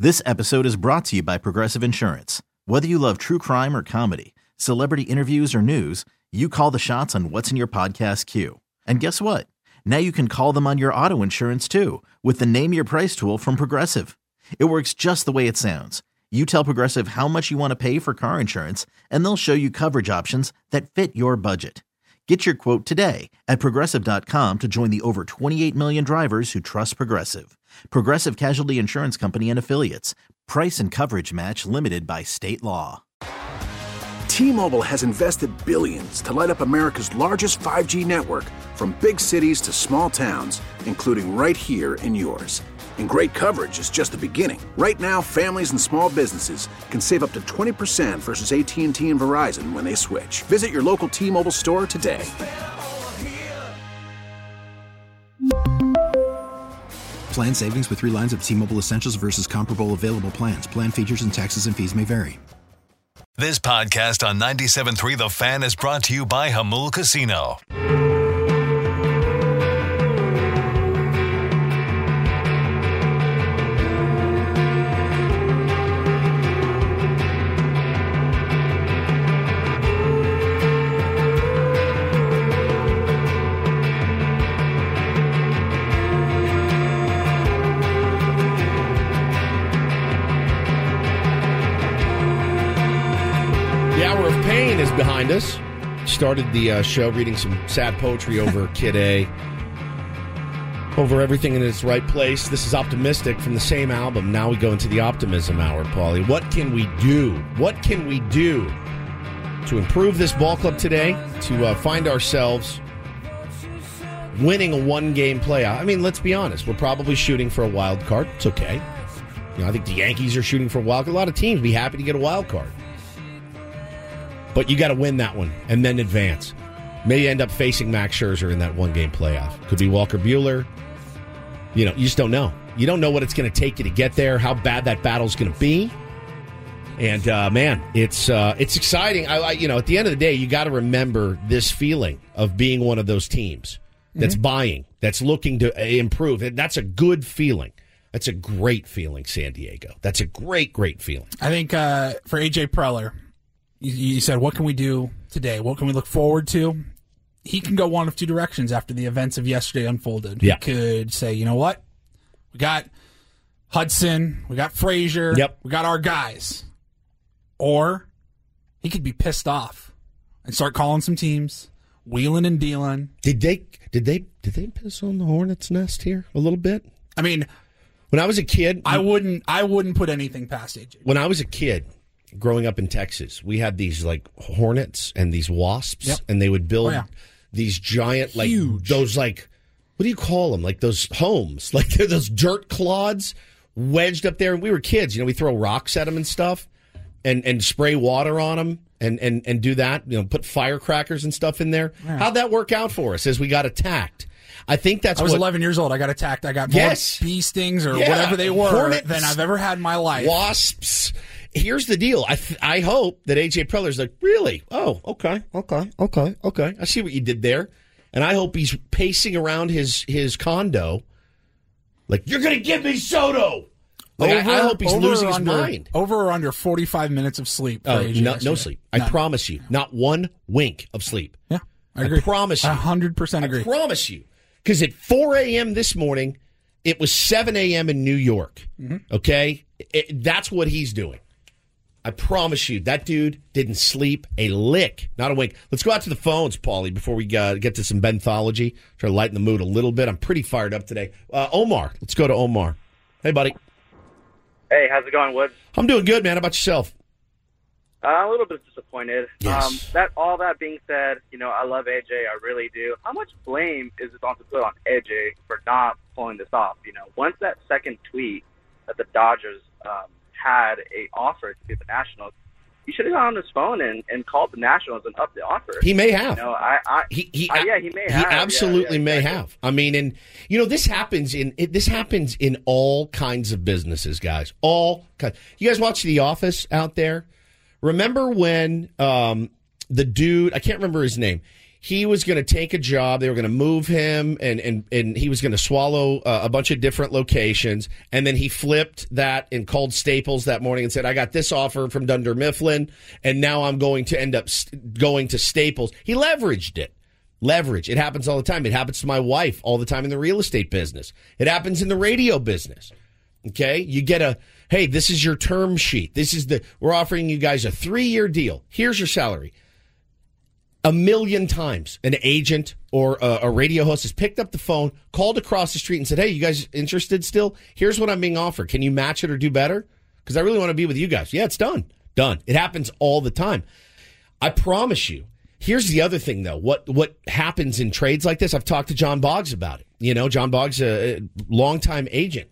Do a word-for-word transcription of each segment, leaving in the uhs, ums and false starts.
This episode is brought to you by Progressive Insurance. Whether you love true crime or comedy, celebrity interviews or news, you call the shots on what's in your podcast queue. And guess what? Now you can call them on your auto insurance too with the Name Your Price tool from Progressive. It works just the way it sounds. You tell Progressive how much you want to pay for car insurance, and they'll show you coverage options that fit your budget. Get your quote today at Progressive dot com to join the over twenty-eight million drivers who trust Progressive. Progressive Casualty Insurance Company and Affiliates. Price and coverage match limited by state law. T-Mobile has invested billions to light up America's largest five G network, from big cities to small towns, including right here in yours. And great coverage is just the beginning. Right now, families and small businesses can save up to twenty percent versus A T and T and Verizon when they switch. Visit your local T-Mobile store today. Plan savings with three lines of T-Mobile Essentials versus comparable available plans. Plan features and taxes and fees may vary. This podcast on ninety-seven point three The Fan is brought to you by Hamul Casino. Is behind us. Started the uh, show reading some sad poetry over Kid A. Over Everything in Its Right Place. This is Optimistic from the same album. Now we go into the Optimism Hour, Paulie. What can we do? What can we do to improve this ball club today? To uh, find ourselves winning a one-game playoff? I mean, let's be honest. We're probably shooting for a wild card. It's okay. You know, I think the Yankees are shooting for a wild card. A lot of teams be happy to get a wild card. But you got to win that one and then advance. Maybe end up facing Max Scherzer in that one-game playoff. Could be Walker Buehler. You know, you just don't know. You don't know what it's going to take you to get there, how bad that battle's going to be. And, uh, man, it's uh, it's exciting. I, I, you know, at the end of the day, you got to remember this feeling of being one of those teams that's mm-hmm. buying, that's looking to improve. And that's a good feeling. That's a great feeling, San Diego. That's a great, great feeling. I think uh, for A J Preller, you said, what can we do today? What can we look forward to? He can go one of two directions after the events of yesterday unfolded. Yeah. He could say, you know what? We got Hudson. We got Frazier. Yep. We got our guys. Or he could be pissed off and start calling some teams, wheeling and dealing. Did they did they did they piss on the hornet's nest here a little bit? I mean, when I was a kid, I wouldn't I wouldn't put anything past A J. When I was a kid, growing up in Texas, we had these like hornets and these wasps, yep. and they would build oh, yeah. these giant, like Huge. those, like, what do you call them? Like those homes, like they're those dirt clods wedged up there. And we were kids, you know, we throw rocks at them and stuff, and and spray water on them, and and and do that. You know, put firecrackers and stuff in there. Yeah. How'd that work out for us as we got attacked? I think that's. I was what, eleven years old. I got attacked. I got more yes. bee stings or yeah. whatever they were Hornets, than I've ever had in my life. Wasps. Here's the deal. I th- I hope that A J Preller's like, really? Oh, okay, okay, okay, okay. I see what you did there. And I hope he's pacing around his, his condo like, you're going to give me Soto. Like, over, I, I hope he's losing his under, mind. Over or under forty-five minutes of sleep. Oh, A J no, no sleep. I None. promise you. Not one wink of sleep. Yeah, I agree. I promise you. I one hundred percent agree. I promise you. Because at four a.m. this morning, it was seven a.m. in New York. Mm-hmm. Okay? It, that's what he's doing. I promise you, that dude didn't sleep a lick, not a wink. Let's go out to the phones, Paulie, before we uh, get to some Benthology. Try to lighten the mood a little bit. I'm pretty fired up today. Uh, Omar, let's go to Omar. Hey, buddy. Hey, how's it going, Woods? I'm doing good, man. How about yourself? Uh, a little bit disappointed. Yes. Um, that all that being said, you know, I love A J. I really do. How much blame is it on to put on A J for not pulling this off? You know, once that second tweet that the Dodgers um, had a offer to give the Nationals, he should have gone on his phone and, and called the Nationals and upped the offer. He may have. You know, I, I, he, he, I, yeah, he may he have. absolutely yeah, yeah, may exactly. have. I mean, and you know, this happens in it, this happens in all kinds of businesses, guys. All kinds. You guys watch The Office out there? Remember when um, the dude, I can't remember his name, he was going to take a job. They were going to move him, and and and he was going to swallow uh, a bunch of different locations. And then he flipped that and called Staples that morning and said, "I got this offer from Dunder Mifflin, and now I'm going to end up st- going to Staples." He leveraged it. Leverage. It happens all the time. It happens to my wife all the time in the real estate business. It happens in the radio business. Okay? You get a, hey, this is your term sheet. This is the, we're offering you guys a three-year deal. Here's your salary. A million times an agent or a, a radio host has picked up the phone, called across the street and said, "Hey, you guys interested still? Here's what I'm being offered. Can you match it or do better? Because I really want to be with you guys." Yeah, it's done. Done. It happens all the time. I promise you. Here's the other thing, though. What what happens in trades like this? I've talked to John Boggs about it. You know, John Boggs, a, a longtime agent.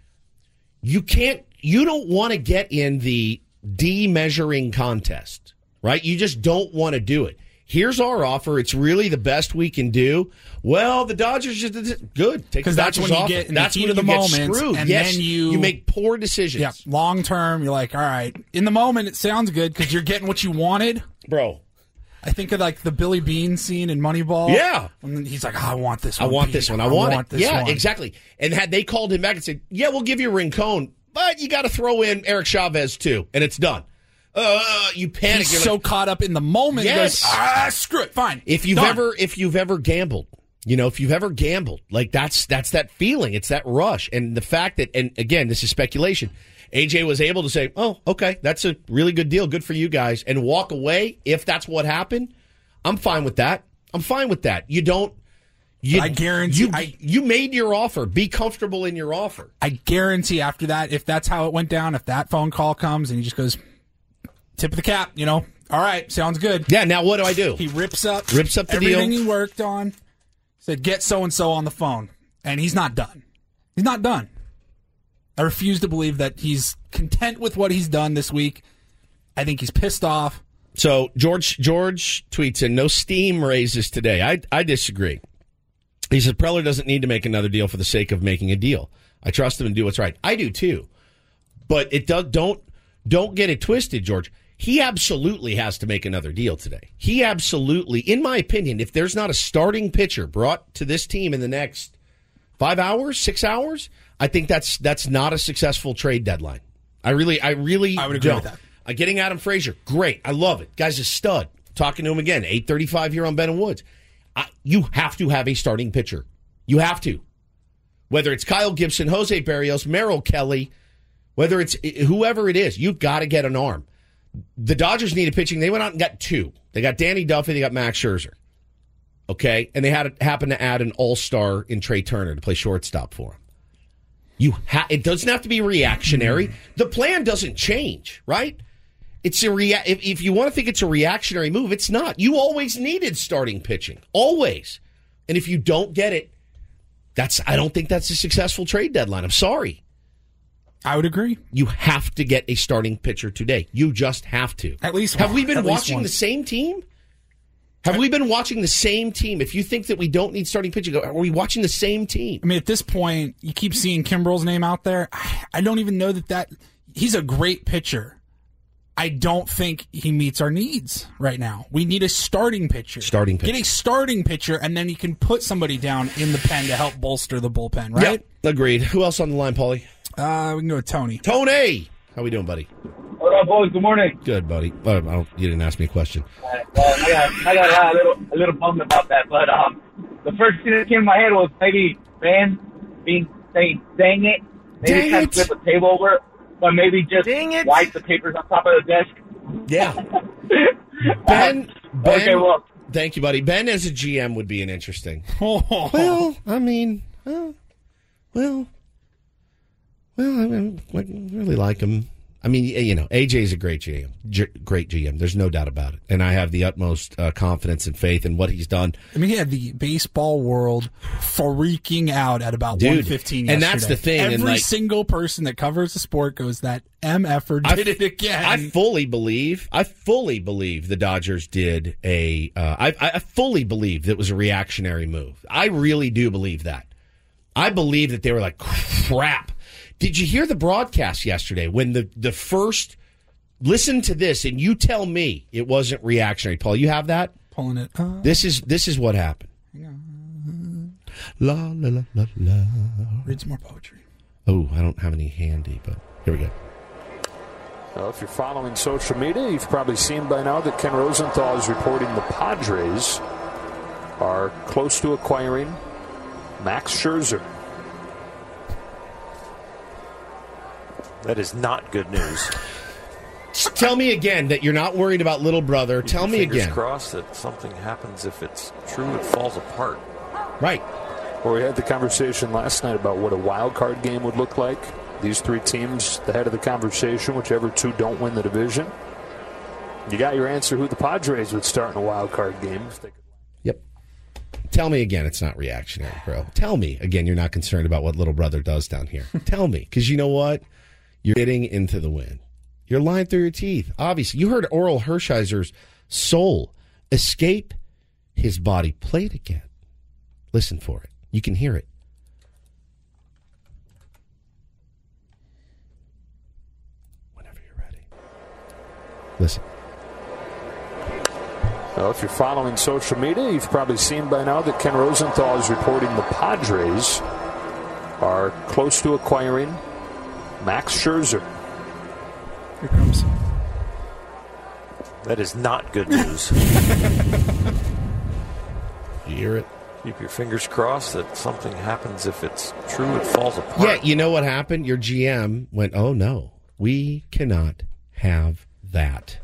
You can't, you don't want to get in the de-measuring contest, right? You just don't want to do it. Here's our offer. It's really the best we can do. Well, the Dodgers just good. Take because that's when you offer. get in that's the heat when of the you moment, get screwed. and yes, then you you make poor decisions. Yeah, long term, you're like, all right. In the moment, it sounds good because you're getting what you wanted, bro. I think of like the Billy Bean scene in Moneyball. Yeah. And he's like, oh, I want this one. I want Pete. this one. I want, I want it. this yeah, one. exactly. And had they called him back and said, yeah, we'll give you Rincon, but you got to throw in Eric Chavez too, and it's done. Uh, you panic. He's You're so like, caught up in the moment. Yes. He goes, ah, screw it. Fine. If you've Done. ever, if you've ever gambled, you know, if you've ever gambled, like that's, that's that feeling. It's that rush. And the fact that, and again, this is speculation. A J was able to say, oh, okay, that's a really good deal. Good for you guys. And walk away. If that's what happened, I'm fine with that. I'm fine with that. You don't, you, I guarantee you, I, you made your offer. Be comfortable in your offer. I guarantee after that, if that's how it went down, if that phone call comes and he just goes, tip of the cap, you know, all right, sounds good. Yeah, now what do I do? He rips up, rips up the everything deal. he worked on, said, get so-and-so on the phone. And he's not done. He's not done. I refuse to believe that he's content with what he's done this week. I think he's pissed off. So George George tweets in, no steam raises today. I I disagree. He says Preller doesn't need to make another deal for the sake of making a deal. I trust him and do what's right. I do too. But it does don't don't get it twisted, George. He absolutely has to make another deal today. He absolutely, in my opinion, if there's not a starting pitcher brought to this team in the next five hours, six hours, I think that's that's not a successful trade deadline. I really, I really I would agree don't. with that. Uh, getting Adam Frazier, great. I love it. Guy's a stud. Talking to him again, eight thirty-five here on Ben and Woods. I, you have to have a starting pitcher. You have to. Whether it's Kyle Gibson, Jose Barrios, Merrill Kelly, whether it's whoever it is, you've got to get an arm. The Dodgers needed pitching. They went out and got two. They got Danny Duffy. They got Max Scherzer. Okay? And they had happened to add an all-star in Trey Turner to play shortstop for him. You ha- It doesn't have to be reactionary. The plan doesn't change, right? It's a rea- if, if you want to think it's a reactionary move, it's not. You always needed starting pitching. Always. And if you don't get it, that's I don't think that's a successful trade deadline. I'm sorry. I would agree. You have to get a starting pitcher today. You just have to. At least Have one. we been At least watching one. the same team? Have we been watching the same team? If you think that we don't need starting pitching, are we watching the same team? I mean, at this point, you keep seeing Kimbrel's name out there. I don't even know that that he's a great pitcher. I don't think he meets our needs right now. We need a starting pitcher. Starting pitcher. Get a starting pitcher, and then you can put somebody down in the pen to help bolster the bullpen, right? Yep, agreed. Who else on the line, Paulie? Uh, we can go with Tony. Tony! How we doing, buddy? What up, boys? Good morning. Good, buddy. Uh, I don't, you didn't ask me a question. Uh, well, I got, I got a little, a little bummed about that, but um, the first thing that came to my head was maybe Ben being saying, "Dang it!" Maybe Dang kind it. of flip the table over, but maybe just Dang it. wipe the papers on top of the desk. Yeah. Ben, Ben, Okay, well, thank you, buddy. Ben as a G M would be an interesting. Oh, Well, I mean, uh, well, well, I, mean, I really like him. I mean, you know, A J's a great G M, G- great G M. There's no doubt about it, and I have the utmost uh, confidence and faith in what he's done. I mean, he had the baseball world freaking out at about Dude, one fifteen and yesterday. that's the thing, Every and, like- single person that covers the sport goes, that M F-er I- did it again. I fully believe, I fully believe the Dodgers did a, uh, I, I fully believe that it was a reactionary move. I really do believe that. I believe that they were like, crap. Did you hear the broadcast yesterday when the, the first, listen to this and you tell me it wasn't reactionary. Paul, you have that? Pulling it up. This is this is what happened. La la la la la. Read some more poetry. Oh, I don't have any handy, but here we go. Well, if you're following social media, you've probably seen by now that Ken Rosenthal is reporting the Padres are close to acquiring Max Scherzer. That is not good news. Tell me again that you're not worried about little brother. Keep Tell me fingers again. Crossed that something happens. If it's true, it falls apart. Right. Well, we had the conversation last night about what a wild card game would look like. These three teams, the head of the conversation, whichever two don't win the division. You got your answer who the Padres would start in a wild card game. If they could. Yep. Tell me again it's not reactionary, bro. Tell me again you're not concerned about what little brother does down here. Tell me, because you know what? You're getting into the wind. You're lying through your teeth. Obviously, you heard Oral Hershiser's soul escape his body. Play it again. Listen for it. You can hear it. Whenever you're ready. Listen. Well, if you're following social media, you've probably seen by now that Ken Rosenthal is reporting the Padres are close to acquiring Max Scherzer. Here comes. That is not good news. You hear it? Keep your fingers crossed that something happens. If it's true, it falls apart. Yeah, you know what happened? Your G M went, oh, no, we cannot have that.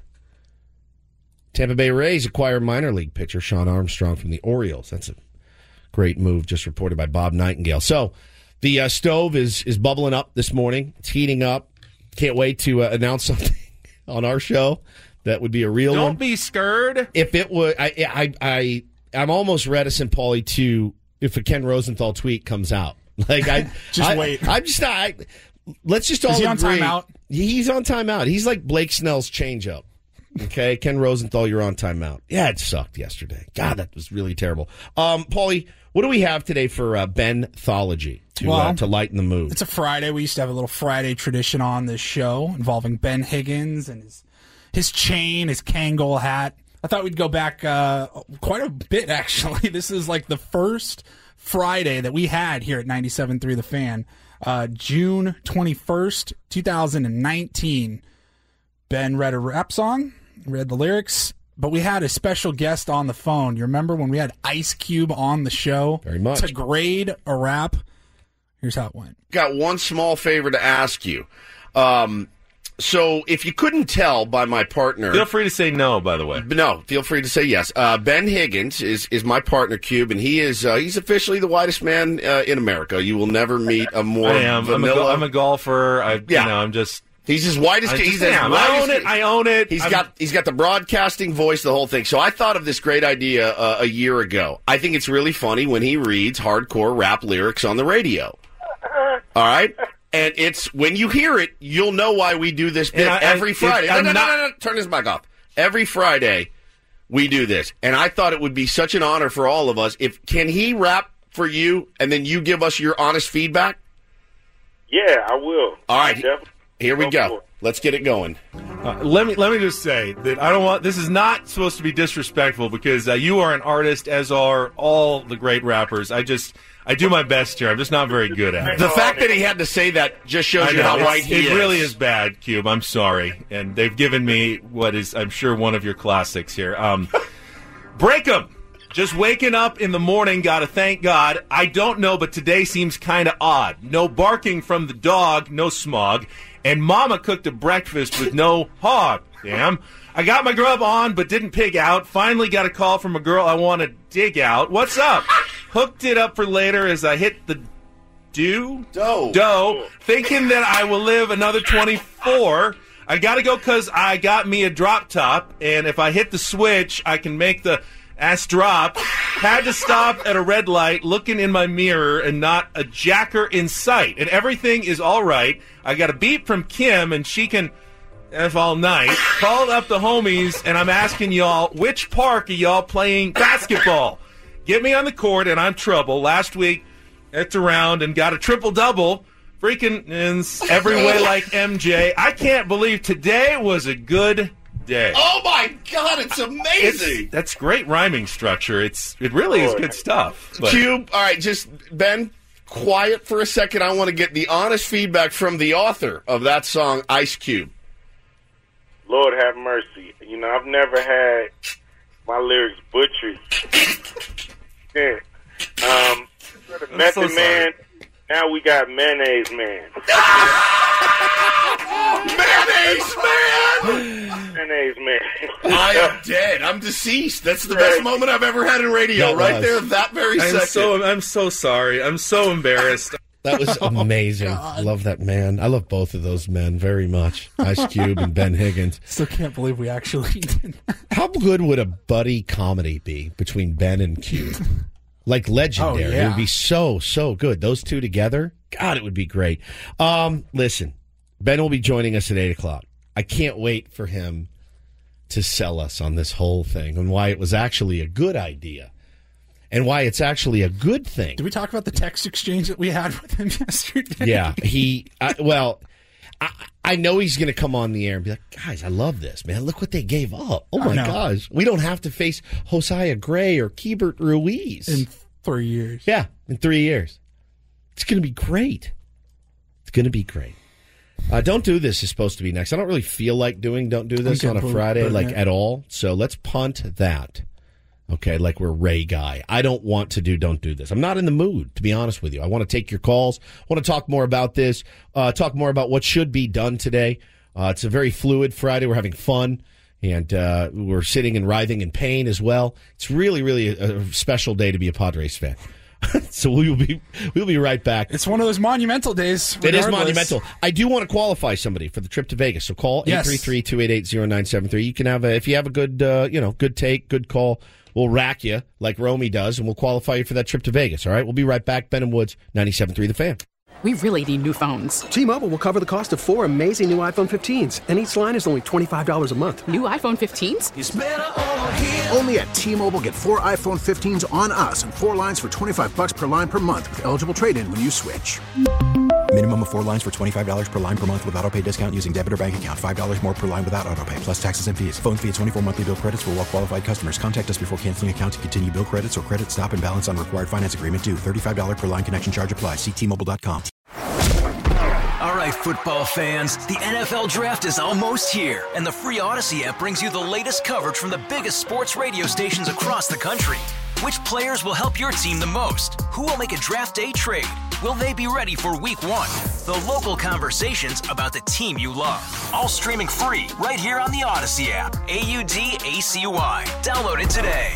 Tampa Bay Rays acquire minor league pitcher Sean Armstrong from the Orioles. That's a great move, just reported by Bob Nightingale. So the uh, stove is is bubbling up this morning. It's heating up. Can't wait to uh, announce something on our show that would be a real Don't one. Don't be scared. If it would, I, I, I, I'm almost reticent, Paulie, to if a Ken Rosenthal tweet comes out. Like I just I, wait. I'm just not. I, let's just all Is he on agree. timeout? He's on timeout. He's like Blake Snell's changeup. Okay, Ken Rosenthal, you're on timeout. Yeah, it sucked yesterday. God, that was really terrible. Um, Paulie, what do we have today for uh, Ben-thology to well, uh, to lighten the mood? It's a Friday. We used to have a little Friday tradition on this show involving Ben Higgins and his his chain, his Kangol hat. I thought we'd go back uh, quite a bit, actually. This is like the first Friday that we had here at ninety-seven point three The Fan, uh, June twenty-first, twenty nineteen. Ben read a rap song, read the lyrics, but we had a special guest on the phone. You remember when we had Ice Cube on the show? Very much. To grade a rap? Here's how it went. Got one small favor to ask you. Um, so if you couldn't tell by my partner... Feel free to say no, by the way. No, feel free to say yes. Uh, Ben Higgins is, is my partner, Cube, and he is uh, he's officially the whitest man uh, in America. You will never meet a more I am. I'm a, vanilla... go- I'm a golfer. I, Yeah. You know, I'm just... He's as white as I he's just as am. white I own as- it. I own it. He's I'm- got he's got the broadcasting voice, the whole thing. So I thought of this great idea uh, a year ago. I think it's really funny when he reads hardcore rap lyrics on the radio. All right, and it's when you hear it, you'll know why we do this bit And I- every I- Friday. if No, I'm no, no, not- no, no, turn this back off. Every Friday we do this, and I thought it would be such an honor for all of us. If can he rap for you, and then you give us your honest feedback? Yeah, I will. All right, Definitely. here we Go go. for it. Let's get it going. Uh, let me let me just say that I don't want. This is not supposed to be disrespectful because uh, you are an artist, as are all the great rappers. I just I do my best here. I'm just not very good at it. The fact that he had to say that just shows I you know, how it's- right he it is. really is bad, Cube. I'm sorry, and they've given me what is I'm sure one of your classics here. Um, break 'em. Just waking up in the morning, gotta thank God. I don't know, but today seems kind of odd. No barking from the dog, no smog. And Mama cooked a breakfast with no hog. Damn. I got my grub on, but didn't pig out. Finally got a call from a girl I want to dig out. What's up? Hooked it up for later as I hit the do? Dough. Dough. Thinking that I will live another twenty-four. I gotta go because I got me a drop top. And if I hit the switch, I can make the ass drop. Had to stop at a red light, looking in my mirror, and not a jacker in sight. And everything is all right. I got a beat from Kim, and she can F all night. Called up the homies, and I'm asking y'all, which park are y'all playing basketball? Get me on the court, and I'm trouble. Last week, it's around and got a triple-double. Freaking ins every way like M J. I can't believe today was a good day. Oh my God, it's amazing. It's, that's great rhyming structure. It's It really is good stuff. But. Cube, all right, just, Ben, quiet for a second. I want to get the honest feedback from the author of that song, Ice Cube. Lord have mercy. You know, I've never had my lyrics butchered. Yeah. Um, the Method so Man, now we got Mayonnaise Man. Mayonnaise Man! Mayonnaise Man. I am dead. I'm deceased. That's the best moment I've ever had in radio. That right was. there, that very I'm second. So, I'm so sorry. I'm so embarrassed. That was amazing. I love that man. I love both of those men very much. Ice Cube and Ben Higgins. Still can't believe we actually did that. How good would a buddy comedy be between Ben and Cube? Like legendary. Oh, yeah. It would be so, so good. Those two together, God, it would be great. Um, listen, Ben will be joining us at eight o'clock. I can't wait for him to sell us on this whole thing and why it was actually a good idea. And why it's actually a good thing. Did we talk about the text exchange that we had with him yesterday? Yeah, he, I, well, I, I know he's going to come on the air and be like, guys, I love this, man. Look what they gave up. Oh, my gosh. We don't have to face Josiah Gray or Keibert Ruiz. In three years. Yeah, in three years. It's going to be great. It's going to be great. Uh, Don't Do This is supposed to be next. I don't really feel like doing Don't Do This on a Friday, like, at all. So let's punt that. Okay, like we're Ray Guy. I don't want to do Don't Do This. I'm not in the mood, to be honest with you. I want to take your calls. I want to talk more about this, uh, talk more about what should be done today. Uh, it's a very fluid Friday. We're having fun, and uh, we're sitting and writhing in pain as well. It's really, really a, a special day to be a Padres fan. So we will be we'll be right back. It's one of those monumental days. Regardless. It is monumental. I do want to qualify somebody for the trip to Vegas. So call yes. eight three three, two eight eight, zero nine seven three. You can have a, if you have a good uh, you know, good take, good call, we'll rack you like Romy does, and we'll qualify you for that trip to Vegas. All right, we'll be right back. Ben and Woods, ninety-seven point three The Fan. We really need new phones. T-Mobile will cover the cost of four amazing new iPhone fifteens, and each line is only twenty-five dollars a month. New iPhone fifteens? It's better over here. Only at T-Mobile, get four iPhone fifteens on us and four lines for twenty-five dollars per line per month with eligible trade-in when you switch. Minimum of four lines for twenty-five dollars per line per month with autopay discount using debit or bank account. five dollars more per line without autopay, plus taxes and fees. Phone fee at twenty-four monthly bill credits for well-qualified customers. Contact us before canceling account to continue bill credits or credit stop and balance on required finance agreement due. thirty-five dollars per line connection charge applies. See T Mobile dot com. All right, football fans, the N F L Draft is almost here, and the free Odyssey app brings you the latest coverage from the biggest sports radio stations across the country. Which players will help your team the most? Who will make a draft day trade? Will they be ready for week one? The local conversations about the team you love. All streaming free right here on the Odyssey app. A U D A C Y. Download it today.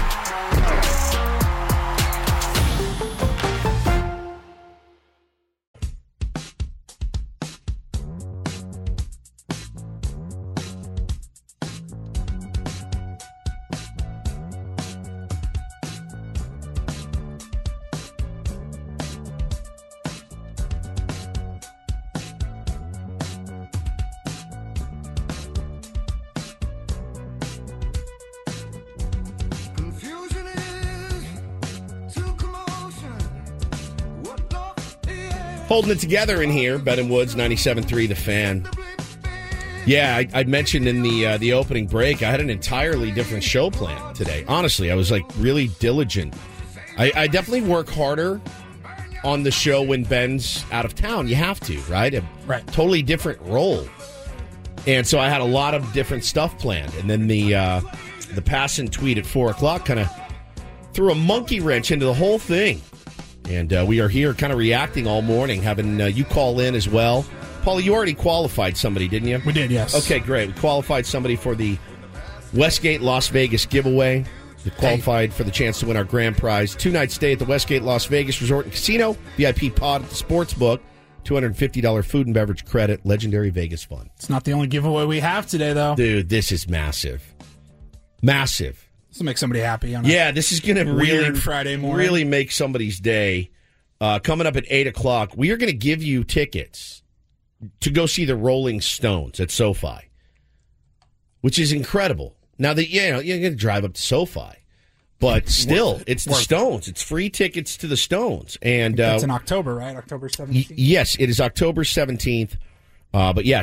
Holding it together in here, Ben and Woods, ninety-seven point three The Fan. Yeah, I, I mentioned in the uh, the opening break, I had an entirely different show plan today. Honestly, I was like really diligent. I, I definitely work harder on the show when Ben's out of town. You have to, right? A right. Totally different role. And so I had a lot of different stuff planned. And then the uh, the pass and tweet at four o'clock kind of threw a monkey wrench into the whole thing. And uh, we are here kind of reacting all morning, having uh, you call in as well. Paulie, you already qualified somebody, didn't you? We did, yes. Okay, great. We qualified somebody for the Westgate Las Vegas giveaway. We qualified hey. for the chance to win our grand prize. Two-night stay at the Westgate Las Vegas Resort and Casino. V I P pod at the Sportsbook. two hundred fifty dollars food and beverage credit. Legendary Vegas fun. It's not the only giveaway we have today, though. Dude, this is massive. Massive. This will make somebody happy. On a yeah, this is going to really Friday morning. really make somebody's day. Uh, coming up at eight o'clock, we are going to give you tickets to go see the Rolling Stones at SoFi, which is incredible. Now, that you know, you're going to drive up to SoFi, but still, it's the Stones. It's free tickets to the Stones. And That's uh, in October, right? October seventeenth? Y- yes, it is October seventeenth. Uh, but yeah,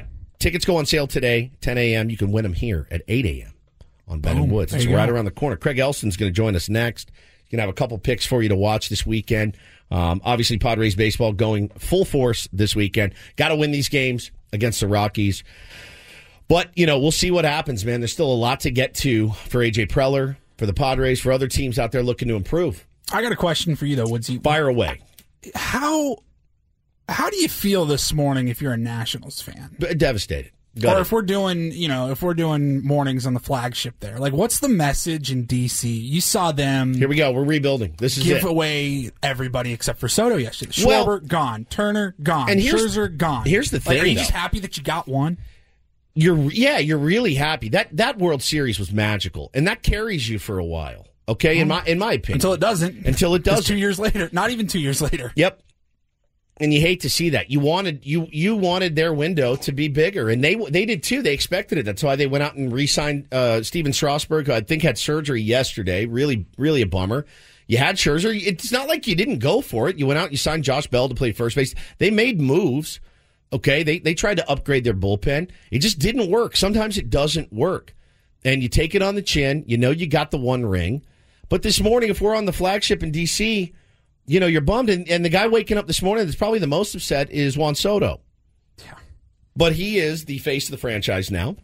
tickets go on sale today, ten a.m. You can win them here at eight a.m. on Ben and Boom. Woods. There It's you right go. around the corner. Craig Elston's going to join us next. He's going to have a couple picks for you to watch this weekend. Um, obviously, Padres baseball going full force this weekend. Got to win these games against the Rockies. But, you know, we'll see what happens, man. There's still a lot to get to for A J Preller, for the Padres, for other teams out there looking to improve. I got a question for you, though, Woodsy. Fire away. How how do you feel this morning if you're a Nationals fan? Devastated. Or if we're doing, you know, if we're doing mornings on the flagship there, like, what's the message in D C? You saw them. Here we go. We're rebuilding. This is give it. away everybody except for Soto yesterday. Schwarber Well, gone. Turner gone. and here's- Scherzer gone. here's the Like, thing, are you though. just happy that you got one? You're yeah, you're really happy. That that World Series was magical, and that carries you for a while. Okay, in my in my opinion, Until it doesn't. Until it 'Cause doesn't. Two years later, not even two years later. Yep. And you hate to see that. You wanted you you wanted their window to be bigger, and they they did too. They expected it. That's why they went out and re-signed uh, Steven Strasburg, who I think had surgery yesterday. Really, really a bummer. You had Scherzer. It's not like you didn't go for it. You went out and you signed Josh Bell to play first base. They made moves. Okay, they they tried to upgrade their bullpen. It just didn't work. Sometimes it doesn't work, and you take it on the chin. You know you got the one ring, but this morning, if we're on the flagship in D C, you know, you're bummed, and, and the guy waking up this morning that's probably the most upset is Juan Soto. Yeah. But he is the face of the franchise now.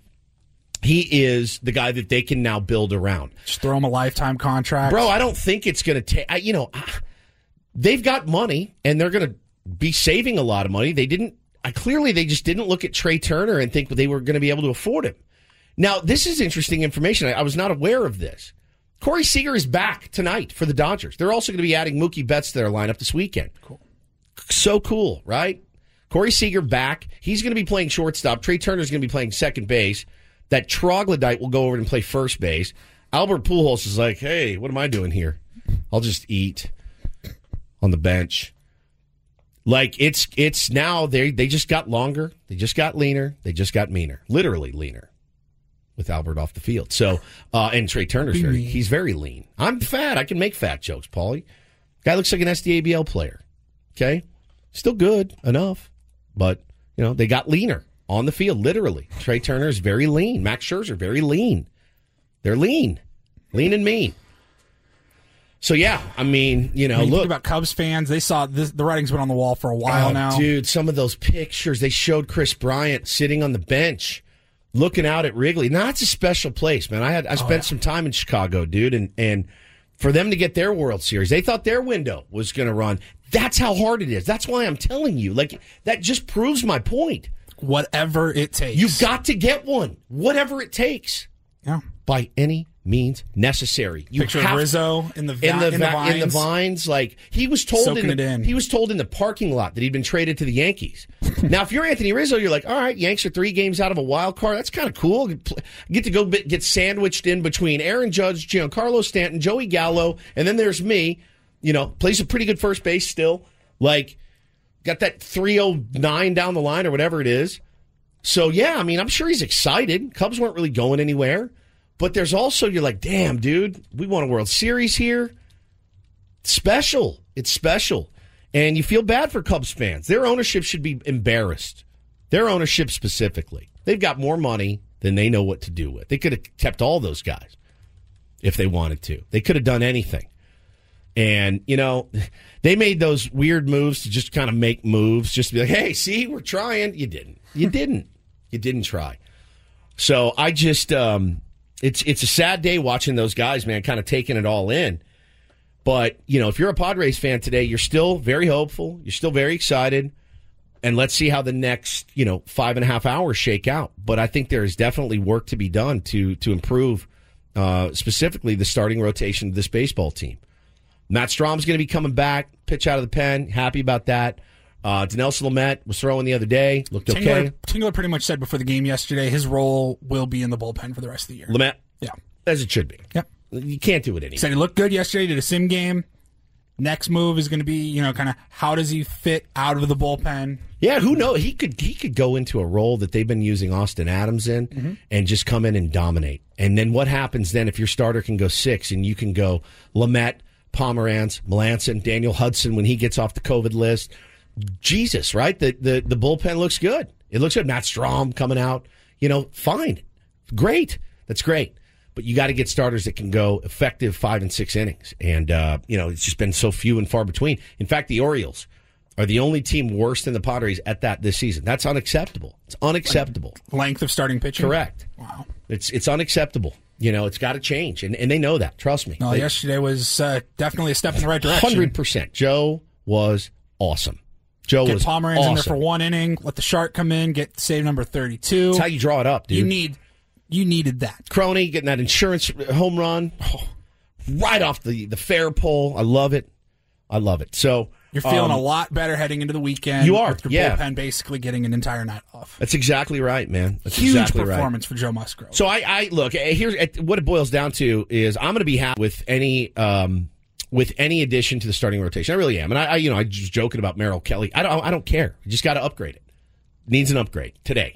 He is the guy that they can now build around. Just throw him a lifetime contract. Bro, I don't think it's going to take, you know, they've got money, and they're going to be saving a lot of money. They didn't, I, clearly they just didn't look at Trey Turner and think they were going to be able to afford him. Now, this is interesting information. I, I was not aware of this. Corey Seager is back tonight for the Dodgers. They're also going to be adding Mookie Betts to their lineup this weekend. Cool. So cool, right? Corey Seager back. He's going to be playing shortstop. Trey Turner's going to be playing second base. That troglodyte will go over and play first base. Albert Pujols is like, hey, what am I doing here? I'll just eat on the bench. Like, it's it's now, they they just got longer. They just got leaner. They just got meaner. Literally leaner. With Albert off the field. So, uh, and Trey Turner's very, he's very lean. I'm fat. I can make fat jokes, Paulie. Guy looks like an S D A B L player. Okay? Still good enough. But, you know, they got leaner on the field, literally. Trey Turner's very lean. Max Scherzer, very lean. They're lean. Lean and mean. So, yeah, I mean, you know, I mean, look. think about Cubs fans. They saw this, the writing's been on the wall for a while oh, now. Dude, some of those pictures, they showed Chris Bryant sitting on the bench, looking out at Wrigley. Now, it's a special place, man. I had I spent oh, yeah. some time in Chicago, dude, and, and for them to get their World Series, they thought their window was going to run. That's how hard it is. That's why I'm telling you. Like, that just proves my point. Whatever it takes. You've got to get one. Whatever it takes. Yeah. By any means necessary. You Picture have of Rizzo in the, va- in, the, in, the va- vines. in the vines. Like, he was told Soaking in, the, it in. he was told in the parking lot that he'd been traded to the Yankees. Now, if you're Anthony Rizzo, you're like, all right, Yanks are three games out of a wild card. That's kind of cool. Get to go get sandwiched in between Aaron Judge, Giancarlo Stanton, Joey Gallo, and then there's me. You know, plays a pretty good first base still. Like, got that three oh nine down the line or whatever it is. So, yeah, I mean, I'm sure he's excited. Cubs weren't really going anywhere. But there's also, you're like, damn, dude, we won a World Series here. It's special. It's special. And you feel bad for Cubs fans. Their ownership should be embarrassed. Their ownership specifically. They've got more money than they know what to do with. They could have kept all those guys if they wanted to. They could have done anything. And, you know, they made those weird moves to just kind of make moves, just to be like, hey, see, we're trying. You didn't. You didn't. You didn't try. So I just, um, it's it's a sad day watching those guys, man, kind of taking it all in. But, you know, if you're a Padres fan today, you're still very hopeful. You're still very excited. And let's see how the next, you know, five and a half hours shake out. But I think there is definitely work to be done to to improve uh, specifically the starting rotation of this baseball team. Matt Strom's going to be coming back, pitch out of the pen. Happy about that. Uh, Dinelson Lamet was throwing the other day. Looked okay. Tingler, Tingler pretty much said before the game yesterday his role will be in the bullpen for the rest of the year. Lamet? Yeah. As it should be. Yep. You can't do it anymore. He said he looked good yesterday, did a sim game. Next move is going to be, you know, kind of how does he fit out of the bullpen? Yeah, who knows? He could he could go into a role that they've been using Austin Adams in mm-hmm. and just come in and dominate. And then what happens then if your starter can go six and you can go Lamet, Pomeranz, Melanson, Daniel Hudson when he gets off the COVID list? Jesus, right? The, the the bullpen looks good. It looks good. Matt Strom coming out. You know, fine. Great. That's great. But you got to get starters that can go effective five and six innings. And, uh, you know, it's just been so few and far between. In fact, the Orioles are the only team worse than the Padres at that this season. That's unacceptable. It's unacceptable. Length of starting pitching? Correct. Wow. It's it's unacceptable. You know, it's got to change. And, and they know that. Trust me. No, they, yesterday was uh, definitely a step in the right direction. one hundred percent. Joe was awesome. Joe get was Pomeranz awesome. in there for one inning. Let the Shark come in. Get save number thirty-two. That's how you draw it up, dude. You need... You needed that. Crony getting that insurance home run oh, right off the, the fair pole. I love it. I love it. So you're feeling um, a lot better heading into the weekend. You are, with your yeah. bullpen basically getting an entire night off. That's exactly right, man. That's Huge exactly performance right. for Joe Musgrove. So I, I look here's what it boils down to is I'm going to be happy with any um, with any addition to the starting rotation. I really am, and I, I you know I was just joking about Merrill Kelly. I don't I don't care. You just got to upgrade it. Needs an upgrade today.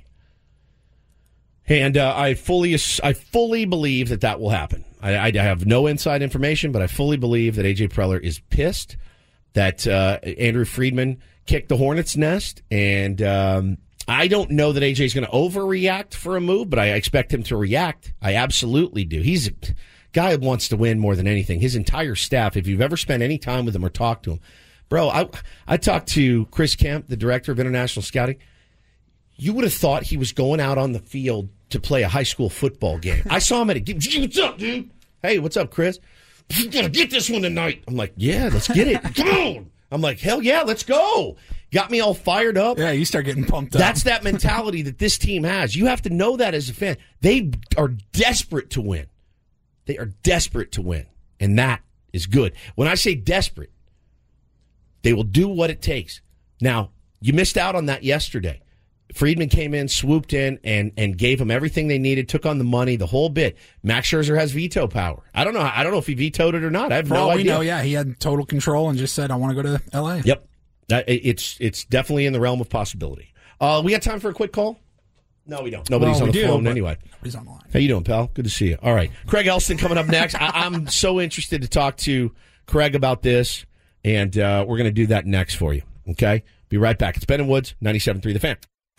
And uh, I fully, I fully believe that that will happen. I, I have no inside information, but I fully believe that A J Preller is pissed that uh, Andrew Friedman kicked the hornet's nest, and um, I don't know that A J is going to overreact for a move, but I expect him to react. I absolutely do. He's a guy who wants to win more than anything. His entire staff, if you've ever spent any time with him or talked to him, bro, I I talked to Chris Kemp, the director of international scouting. You would have thought he was going out on the field to play a high school football game. I saw him at a game. What's up, dude? Hey, what's up, Chris? You gotta get this one tonight. I'm like, yeah, let's get it. Come on. I'm like, hell yeah, let's go. Got me all fired up. Yeah, you start getting pumped up. That's that mentality that this team has. You have to know that as a fan. They are desperate to win. They are desperate to win. And that is good. When I say desperate, they will do what it takes. Now, you missed out on that yesterday. Friedman came in, swooped in, and and gave them everything they needed, took on the money, the whole bit. Max Scherzer has veto power. I don't know. I don't know if he vetoed it or not. I have For no all idea. we know, yeah, he had total control and just said, I want to go to L A. Yep. That, it's it's definitely in the realm of possibility. Uh, we got time for a quick call? No, we don't. Nobody's well, on we the do, phone but anyway. Nobody's on the line. How you doing, pal? Good to see you. All right. Craig Elston coming up next. I, I'm so interested to talk to Craig about this, and uh, we're going to do that next for you. Okay? Be right back. It's Ben and Woods, ninety-seven point three The Fan.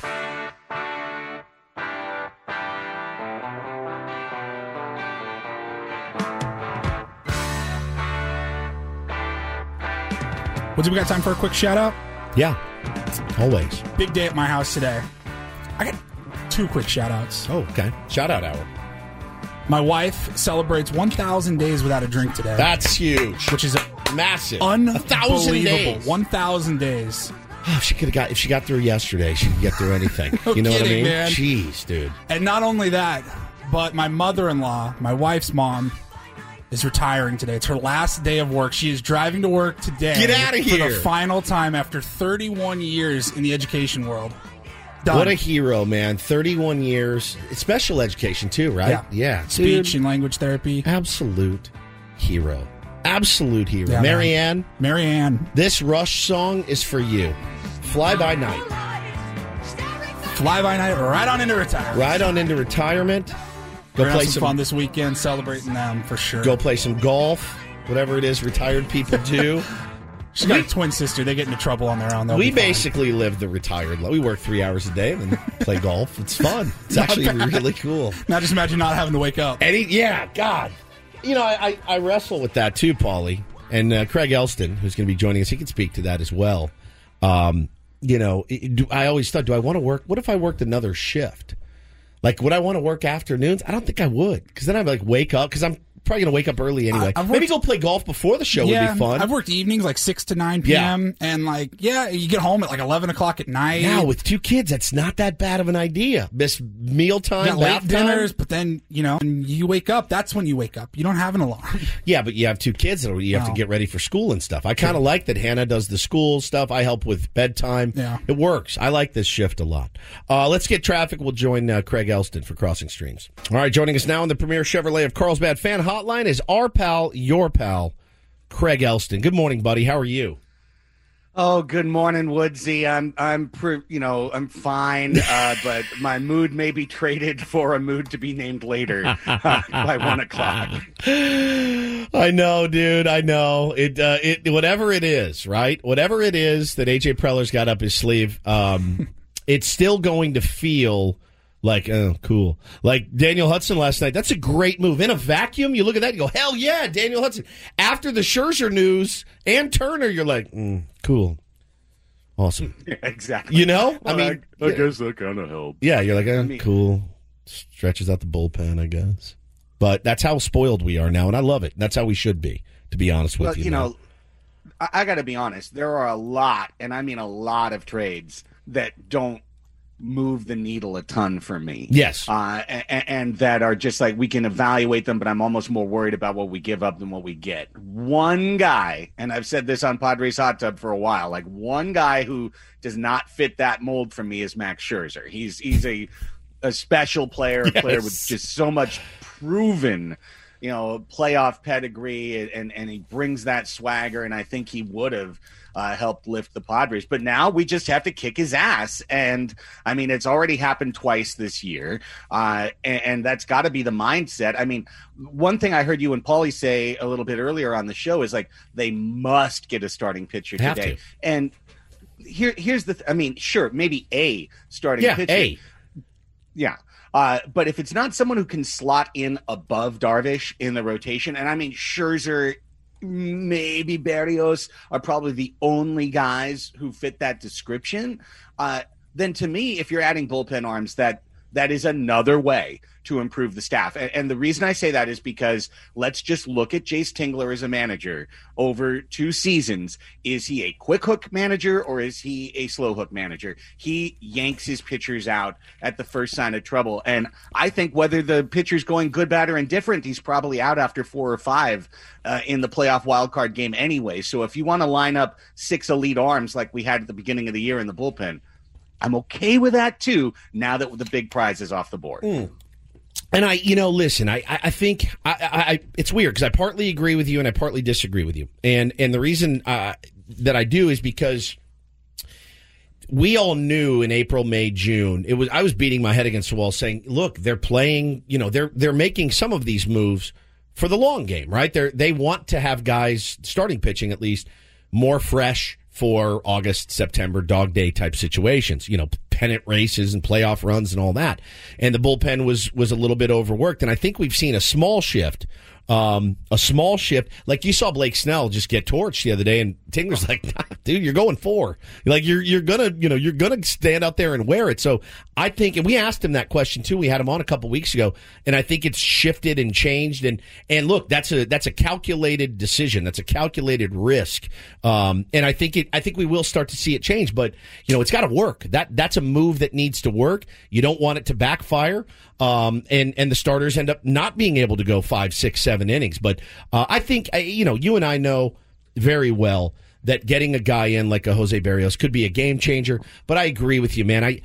Woods, we got time for a quick shout out? Yeah, always. Big day at my house today. I got two quick shout outs. Oh, okay. Shout out hour. My wife celebrates one thousand days without a drink today. That's huge. Which is massive. Unbelievable. A thousand days. one thousand days. Oh, if she could have got if she got through yesterday, she could get through anything. No You know kidding, what I mean? man. Jeez, dude. And not only that, but my mother-in-law, my wife's mom, is retiring today. It's her last day of work. She is driving to work today. Get outta For here. the final time after thirty-one years in the education world. Done. What a hero, man. thirty-one years. It's special education, too, right? Yeah. Yeah. Speech Dude, and language therapy. absolute hero. Absolute hero. Yeah, Marianne. Marianne. This Rush song is for you. Fly By Night. Fly by night, right on into retirement. Right on into retirement. Go We're gonna play have some some fun this weekend, celebrating them for sure. Go play some golf. Whatever it is retired people do. She's got a twin sister. They get into trouble on their own. They'll We be fine. basically live the retired life. We work three hours a day and then play golf. It's fun. It's Not actually bad. really cool. Now just imagine not having to wake up. Any, yeah, God. You know, I, I, I wrestle with that too, Paulie. And uh, Craig Elston, who's going to be joining us, he can speak to that as well. Um, you know, it, do, I always thought, do I want to work? What if I worked another shift? Like, would I want to work afternoons? I don't think I would. Because then I'd like wake up, because I'm probably going to wake up early anyway. I- I've Maybe worked- go play golf before the show yeah, would be fun. I've worked evenings like six to nine p.m. And like, yeah, you get home at like eleven o'clock at night. Now, with two kids, that's not that bad of an idea. Miss mealtime, You got late bath time. dinners, but then, you know, when you wake up, that's when you wake up. You don't have an alarm. Yeah, but you have two kids that you have No. to get ready for school and stuff. I kind of like that Hannah does the school stuff. I help with bedtime. Yeah. It works. I like this shift a lot. Uh, let's get traffic. We'll join uh, Craig Elston for Crossing Streams. All right, joining us now on the premier Chevrolet of Carlsbad Fan Hotline is our pal, your pal, Craig Elston. Good morning, buddy. How are you? Oh, good morning, Woodsy. I'm, I'm, pre- you know, I'm fine, uh, but my mood may be traded for a mood to be named later by one o'clock. I know, dude. I know it. Uh, it whatever it is, right? Whatever it is that A J Preller's got up his sleeve. Um, it's still going to feel like, oh, cool. Like Daniel Hudson last night. That's a great move. In a vacuum, you look at that and go, hell yeah, Daniel Hudson. After the Scherzer news and Turner, you're like, mm, cool. Awesome. Yeah, exactly. You know? Well, I mean, I, I guess that kind of helped. Yeah, you're like, oh, I mean, cool. Stretches out the bullpen, I guess. But that's how spoiled we are now, and I love it. That's how we should be, to be honest with well, you. You now. know, I, I got to be honest. There are a lot, and I mean a lot of trades that don't move the needle a ton for me. Yes. Uh, and, and that are just like, we can evaluate them, but I'm almost more worried about what we give up than what we get. One guy, and I've said this on Padres Hot Tub for a while, like one guy who does not fit that mold for me is Max Scherzer. He's he's a a special player, a yes. player with just so much proven, you know, playoff pedigree, and, and he brings that swagger, and I think he would have Uh, helped lift the Padres. But now we just have to kick his ass. And, I mean, it's already happened twice this year, uh, and, and that's got to be the mindset. I mean, one thing I heard you and Paulie say a little bit earlier on the show is, like, they must get a starting pitcher Have today. to. And here, here's the th- – I mean, sure, maybe a starting yeah, pitcher. A. Yeah. Uh, but if it's not someone who can slot in above Darvish in the rotation, and I mean, Scherzer – maybe Berrios are probably the only guys who fit that description, uh, then to me, if you're adding bullpen arms, that that is another way to improve the staff. And, and the reason I say that is because let's just look at Jace Tingler as a manager over two seasons. Is he a quick hook manager or is he a slow hook manager? He yanks his pitchers out at the first sign of trouble. And I think whether the pitcher's going good, bad, or indifferent, he's probably out after four or five uh, in the playoff wildcard game anyway. So if you want to line up six elite arms like we had at the beginning of the year in the bullpen, I'm okay with that too, now that the big prize is off the board. Mm. And I, you know, listen, I, I think I, I, it's weird because I partly agree with you and I partly disagree with you. And and the reason uh, that I do is because we all knew in April, May, June, it was I was beating my head against the wall saying, look, they're playing, you know, they're they're making some of these moves for the long game, right? They they want to have guys starting pitching at least more fresh for August, September, dog day type situations, you know, pennant races and playoff runs and all that. And the bullpen was was a little bit overworked. And I think we've seen a small shift, um, a small shift. Like you saw Blake Snell just get torched the other day, and Tingler's like, nah, dude, you're going four. Like you're you're gonna you know you're gonna stand out there and wear it. So I think, and we asked him that question too. We had him on a couple weeks ago, and I think it's shifted and changed. And and look, that's a that's a calculated decision. That's a calculated risk. Um, and I think it. I think we will start to see it change. But you know, it's got to work. That that's a move that needs to work. You don't want it to backfire. Um, and and the starters end up not being able to go five, six, seven innings. But uh, I think you know, you and I know very well that getting a guy in like a Jose Berrios could be a game changer. But I agree with you, man. I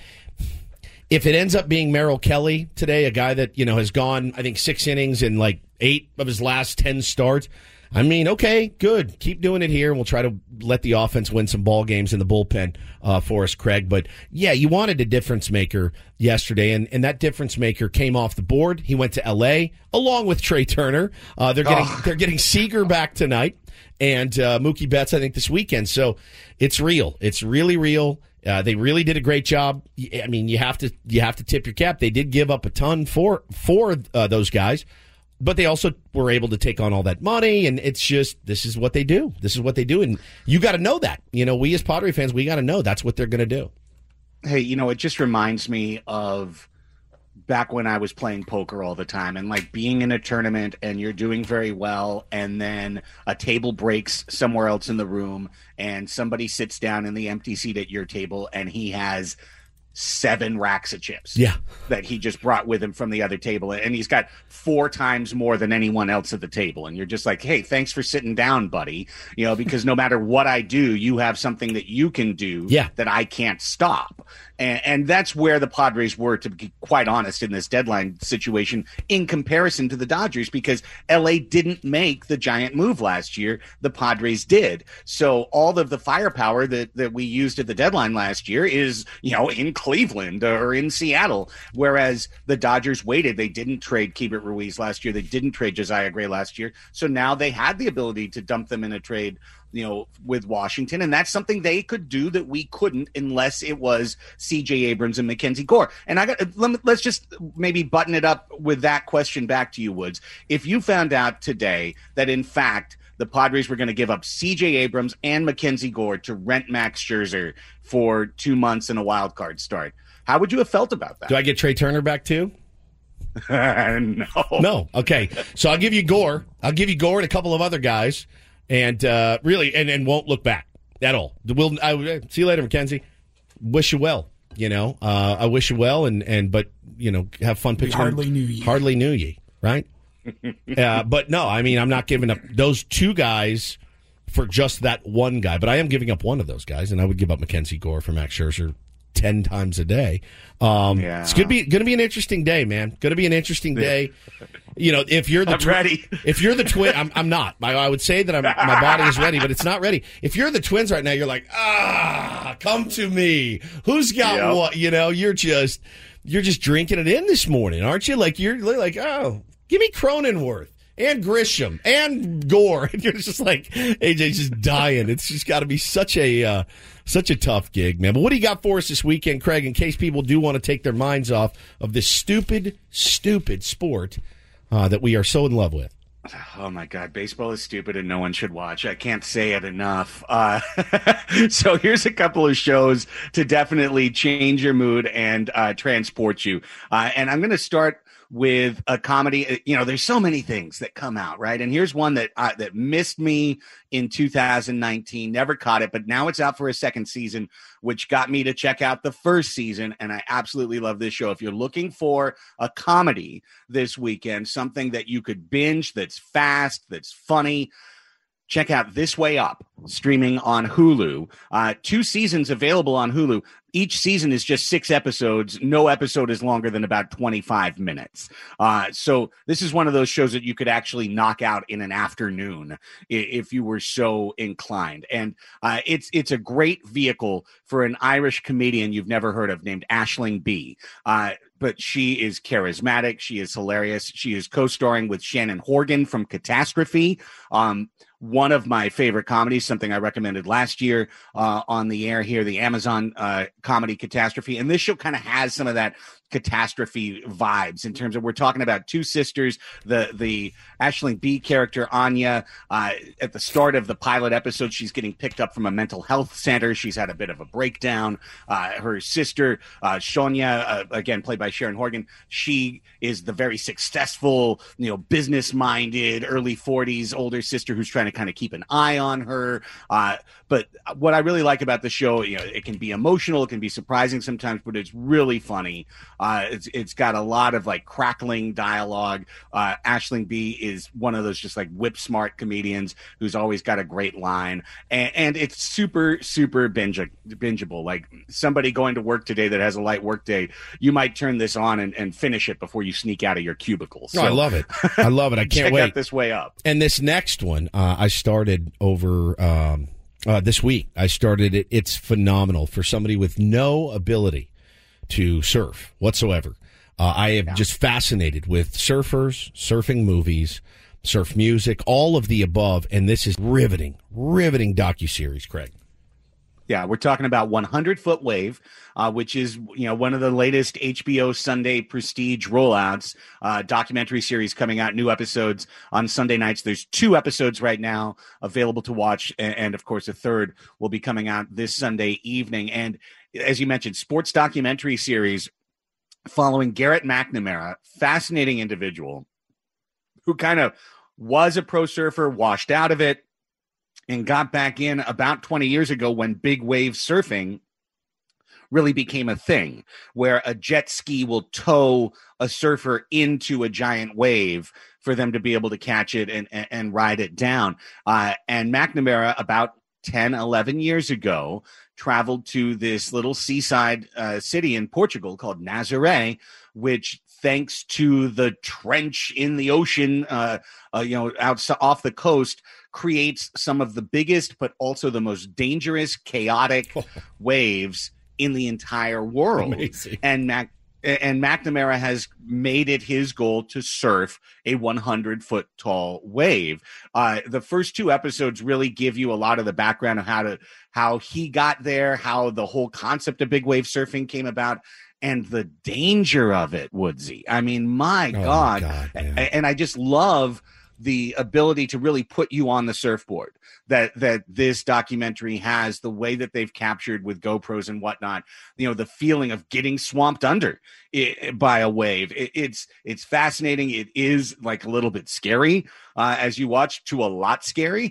if it ends up being Merrill Kelly today, a guy that you know has gone, I think, six innings in like eight of his last ten starts. I mean, okay, good. Keep doing it here, and we'll try to let the offense win some ball games in the bullpen uh, for us, Craig. But, yeah, you wanted a difference maker yesterday, and, and that difference maker came off the board. He went to L A along with Trey Turner. Uh, they're getting oh. they're getting Seager back tonight, and uh, Mookie Betts, I think, this weekend. So it's real. It's really real. Uh, they really did a great job. I mean, you have to you have to tip your cap. They did give up a ton for, for uh, those guys. But they also were able to take on all that money, and it's just, this is what they do. This is what they do, and you got to know that. You know, we as Padre fans, we got to know that's what they're going to do. Hey, you know, it just reminds me of back when I was playing poker all the time, and like being in a tournament and you're doing very well, and then a table breaks somewhere else in the room, and somebody sits down in the empty seat at your table, and he has seven racks of chips yeah. that he just brought with him from the other table. And he's got four times more than anyone else at the table. And you're just like, hey, thanks for sitting down, buddy. You know, because no matter what I do, you have something that you can do yeah. that I can't stop. And, and that's where the Padres were, to be quite honest, in this deadline situation in comparison to the Dodgers, because L A didn't make the giant move last year. The Padres did. So all of the firepower that, that we used at the deadline last year is, you know, in Cleveland or in Seattle, whereas the Dodgers waited. They didn't trade Keibert Ruiz last year. They didn't trade Josiah Gray last year. So now they had the ability to dump them in a trade, you know, with Washington. And that's something they could do that we couldn't unless it was C J Abrams and Mackenzie Gore. And I got, let me, let's just maybe button it up with that question back to you, Woods. If you found out today that in fact the Padres were going to give up C J Abrams and Mackenzie Gore to rent Max Scherzer for two months and a wild card start, how would you have felt about that? Do I get Trey Turner back too? no. No. Okay. So I'll give you Gore. I'll give you Gore and a couple of other guys, and uh, really, and, and won't look back at all. We'll I, see you later, Mackenzie. Wish you well. You know, uh, I wish you well, and, and but you know, have fun pitching. Hardly knew ye. Hardly knew ye, right? uh, but no, I mean, I'm not giving up those two guys for just that one guy. But I am giving up one of those guys, and I would give up Mackenzie Gore for Max Scherzer ten times a day. Um, yeah. It's gonna be gonna be an interesting day, man. Gonna be an interesting day. You know, if you're the I'm twi- ready, if you're the twin, I'm, I'm not. I, I would say that I'm, my body is ready, but it's not ready. If you're the Twins right now, you're like, ah, come to me. Who's got yep. what? You know, you're just you're just drinking it in this morning, aren't you? Like you're like, oh, give me Cronenworth and Grisham and Gore. And you're just like, A J's just dying. It's just got to be such a uh, such a tough gig, man. But what do you got for us this weekend, Craig, in case people do want to take their minds off of this stupid, stupid sport uh, that we are so in love with? Oh, my God. Baseball is stupid and no one should watch. I can't say it enough. Uh, so here's a couple of shows to definitely change your mood and uh, transport you. Uh, and I'm going to start with a comedy. You know, there's so many things that come out, right? And here's one that uh, that missed me in two thousand nineteen, never caught it, but now it's out for a second season, which got me to check out the first season, and I absolutely love this show. If you're looking for a comedy this weekend, something that you could binge, that's fast, that's funny, check out This Way Up, streaming on Hulu. Uh, two seasons available on Hulu. Each season is just six episodes. No episode is longer than about twenty-five minutes. Uh, so this is one of those shows that you could actually knock out in an afternoon if you were so inclined. And uh, it's it's a great vehicle for an Irish comedian you've never heard of named Aisling Bea. Uh, but she is charismatic. She is hilarious. She is co-starring with Shannon Horgan from Catastrophe. Um, one of my favorite comedies, something I recommended last year uh, on the air here, the Amazon uh, comedy Catastrophe. And this show kind of has some of that Catastrophe vibes in terms of, we're talking about two sisters, the the Aisling Bea character Anya, uh, at the start of the pilot episode, she's getting picked up from a mental health center. She's had a bit of a breakdown. Uh, her sister uh, Shonya, uh, again played by Sharon Horgan, she is the very successful, you know, business minded early forties older sister who's trying to kind of keep an eye on her. Uh, but what I really like about the show, you know, it can be emotional, it can be surprising sometimes, but it's really funny. Uh, it's it's got a lot of like crackling dialogue. Uh, Aisling Bea is one of those just like whip smart comedians who's always got a great line, and, and it's super super binge bingeable. Like somebody going to work today that has a light work day, you might turn this on and, and finish it before you sneak out of your cubicle. So, oh, I love it. I love it. I can't check wait. Out This Way Up. And this next one, uh, I started over um, uh, this week. I started it. It's phenomenal for somebody with no ability to surf whatsoever. Uh, I am yeah. just fascinated with surfers, surfing movies, surf music, all of the above, and this is riveting, riveting docuseries, Craig. Yeah, we're talking about one hundred Foot Wave, uh, which is, you know, one of the latest H B O Sunday Prestige rollouts, uh, documentary series coming out, new episodes on Sunday nights. There's two episodes right now available to watch, and, and of course, a third will be coming out this Sunday evening. And as you mentioned, sports documentary series following Garrett McNamara, fascinating individual who kind of was a pro surfer, washed out of it, and got back in about twenty years ago when big wave surfing really became a thing, where a jet ski will tow a surfer into a giant wave for them to be able to catch it and, and, and ride it down. Uh, and McNamara, about ten, eleven years ago, traveled to this little seaside uh, city in Portugal called Nazaré, which, thanks to the trench in the ocean, uh, uh, you know, out off the coast, creates some of the biggest, but also the most dangerous, chaotic waves in the entire world. Amazing. And Mac and McNamara has made it his goal to surf a one hundred foot tall wave. Uh, the first two episodes really give you a lot of the background of how to how he got there, how the whole concept of big wave surfing came about, and the danger of it, Woodsy. I mean, my Oh, God. God, A- and I just love the ability to really put you on the surfboard that that this documentary has, the way that they've captured with GoPros and whatnot, you know, the feeling of getting swamped under i by a wave. It, it's it's fascinating. It is like a little bit scary uh, as you watch, to a lot scary.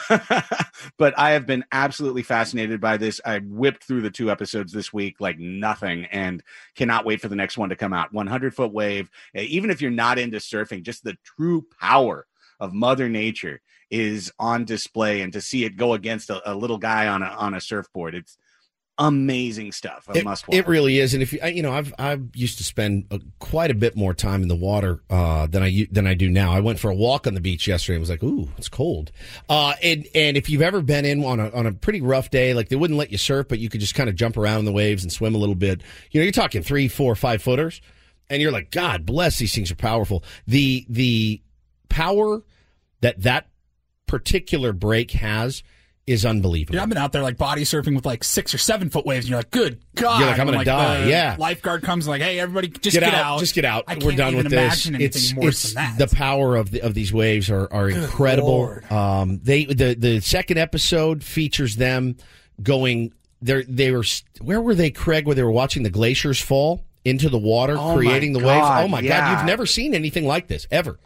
But I have been absolutely fascinated by this. I whipped through the two episodes this week like nothing, and cannot wait for the next one to come out. one hundred foot wave. Even if you're not into surfing, just the true power of Mother Nature is on display, and to see it go against a, a little guy on a on a surfboard, it's amazing stuff. A It, must watch. it really is, and if you, I- you know, I've I've used to spend a, quite a bit more time in the water uh, than I u- than I do now. I went for a walk on the beach yesterday. and was like, ooh, it's cold. Uh, and and if you've ever been in on a on a pretty rough day, like they wouldn't let you surf, but you could just kind of jump around in the waves and swim a little bit. You know, you're talking three, four, five footers, and you're like, God bless, these things are powerful. The the power that that particular break has is unbelievable. Yeah, I've been out there like body surfing with like six or seven foot waves, and you're like, good God. You're like, I'm When, gonna die, the yeah. Lifeguard comes and like, hey, everybody just get, get, out, just get out. I We're can't done even with this. imagine anything It's, worse it's than that. the power of the, of these waves are are Good incredible. Lord. Um, they the the second episode features them going. They they were where were they, Craig? Where they were watching the glaciers fall into the water, Oh, creating my the waves. God, Oh my yeah. God! You've never seen anything like this ever.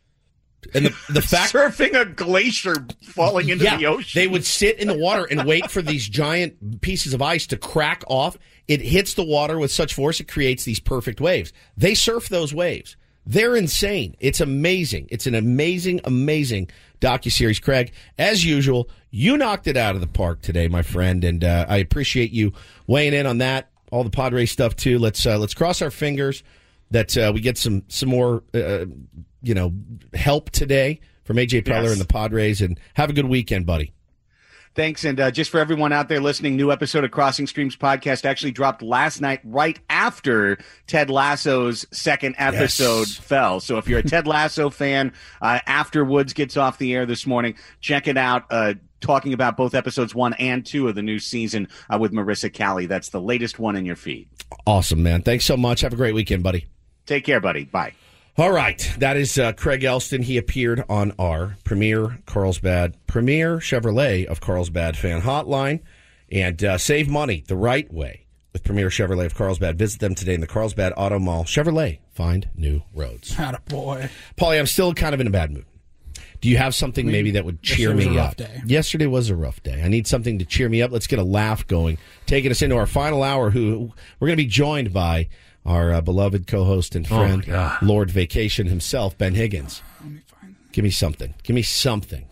And the the fact surfing a glacier falling into yeah, the ocean. they would sit in the water and wait for these giant pieces of ice to crack off. It hits the water with such force it creates these perfect waves. They surf those waves. They're insane. It's amazing. It's an amazing, amazing docuseries. Craig, as usual, you knocked it out of the park today, my friend, and uh, I appreciate you weighing in on that. All the Padres stuff too. Let's uh, let's cross our fingers that uh, we get some some more uh, you know help today from A J Preller Yes. and the Padres, and have a good weekend, buddy. Thanks. And uh, just for everyone out there listening, new episode of Crossing Streams podcast actually dropped last night right after Ted Lasso's second episode Yes. fell. So if you're a Ted Lasso fan, uh, after Woods gets off the air this morning, check it out. Uh, talking about both episodes one and two of the new season uh, with Marissa Calley. That's the latest one in your feed. Awesome, man. Thanks so much. Have a great weekend, buddy. Take care, buddy. Bye. All right. That is uh, Craig Elston. He appeared on our Premier Carlsbad, Premier Chevrolet of Carlsbad fan hotline. And uh, save money the right way with Premier Chevrolet of Carlsbad. Visit them today in the Carlsbad Auto Mall. Chevrolet, find new roads. Attaboy. Paulie, I'm still kind of in a bad mood. Do you have something maybe that would cheer Yesterday me was a rough up? day. Yesterday was a rough day. I need something to cheer me up. Let's get a laugh going. Taking us into our final hour, who we're going to be joined by our uh, beloved co-host and Oh, my friend, God. Lord Vacation himself, Ben Higgins. Give me something. Give me something.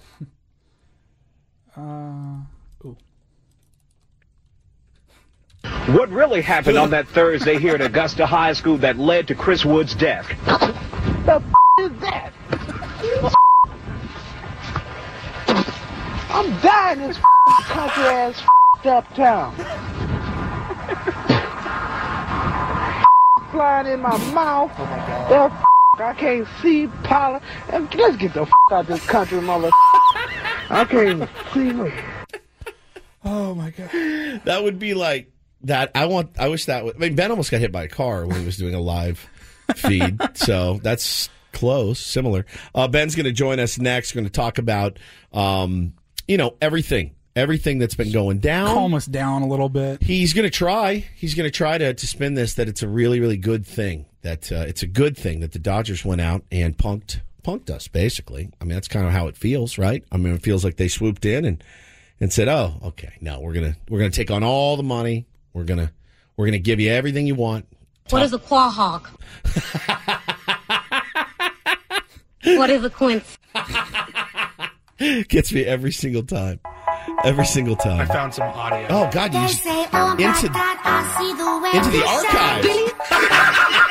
Uh, What really happened on that Thursday here at Augusta High School that led to Chris Wood's death? The f- is that? I'm dying in this f- country ass f- up town. Flying in my mouth. Oh my God. F- I can't see pollen. And let's get the f- out of this country, mother. I can't see me. Oh my God. That would be like that. I want. I wish that would. I mean, Ben almost got hit by a car when he was doing a live feed. So that's close, similar. Uh, Ben's going to join us next. We're going to talk about, um, you know, everything, everything that's been going down. Calm us down a little bit. He's going to try. He's going to try to to spin this that it's a really, really good thing. That uh, it's a good thing that the Dodgers went out and punked punked us. Basically, I mean, that's kind of how it feels, right? I mean, it feels like they swooped in and. And said, "Oh, okay. No, we're gonna we're gonna take on all the money. We're gonna we're gonna give you everything you want." What is a quahawk? What is a quince? Gets me every single time, every single time. I found some audio. Oh God, you just into into the archives.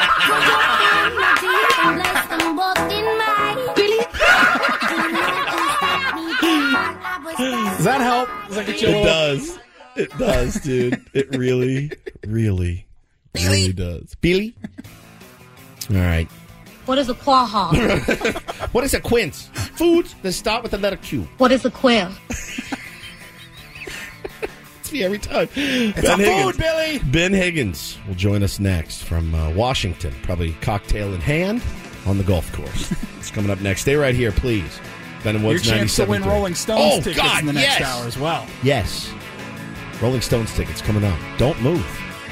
Does that help? Does that get you a It little- does. It does, dude. It really, Really, really does. Billy? All right. What is a quahog? What is a quince? Foods that start with the letter Q. What is a quail? It's me every time. It's Ben a Higgins. food, Billy. Ben Higgins will join us next from uh, Washington, probably cocktail in hand on the golf course. It's coming up next. Stay right here, please. Ben and Your Woods chance to win ninety-seven point three. Rolling Stones oh, tickets God, in the next yes. hour as well. Yes. Rolling Stones tickets coming up. Don't move.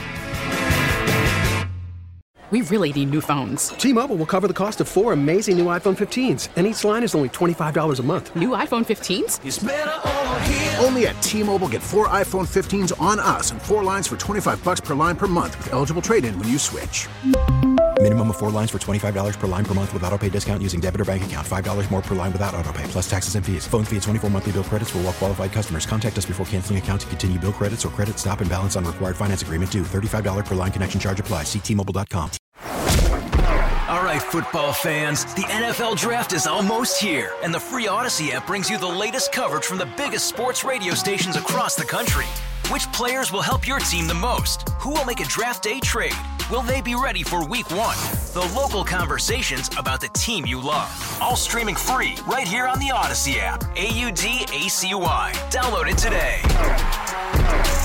We really need new phones. T-Mobile will cover the cost of four amazing new iPhone fifteens, and each line is only twenty-five dollars a month. New iPhone fifteens? It's better over here. Only at T-Mobile, get four iPhone fifteens on us and four lines for twenty-five bucks per line per month with eligible trade-in when you switch. Minimum of four lines for twenty-five dollars per line per month with autopay discount using debit or bank account. five dollars more per line without autopay, plus taxes and fees. Phone fee at twenty-four monthly bill credits for well-qualified customers. Contact us before canceling account to continue bill credits or credit stop and balance on required finance agreement due. thirty-five dollars per line connection charge applies. See T Mobile dot com. All right, football fans, the N F L Draft is almost here, and the free Odyssey app brings you the latest coverage from the biggest sports radio stations across the country. Which players will help your team the most? Who will make a draft day trade? Will they be ready for week one? The local conversations about the team you love. All streaming free right here on the Odyssey app. A U D A C Y. Download it today.